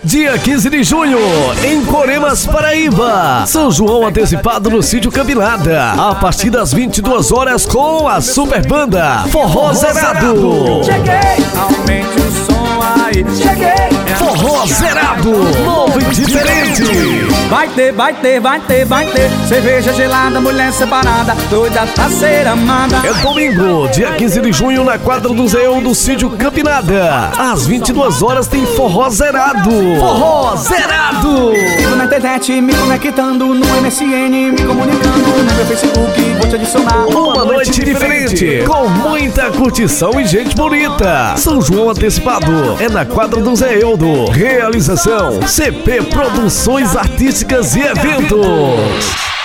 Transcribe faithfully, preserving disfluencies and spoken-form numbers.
Dia quinze de junho, em Coremas, Paraíba. São João antecipado no Sítio Campinada. A partir das vinte e duas horas com a super banda Forró Zerado. Cheguei, aumente o som aí. Cheguei, Forró Zerado, novo e diferente. Vai ter, vai ter, vai ter, vai ter cerveja gelada, mulher separada, doida pra ser amada. É domingo, dia quinze de junho, na quadra do Zeão do Sítio Campinada. Às vinte e duas horas tem Forró Zerado. Forró Zerado. Fico na internet, me conectando no M S N, me comunicando no meu Facebook, vou te adicionar. Uma noite diferente, com muita curtição e gente bonita. São João antecipado, é na quadra do Zé Eudo. Realização C P Produções Artísticas e Eventos.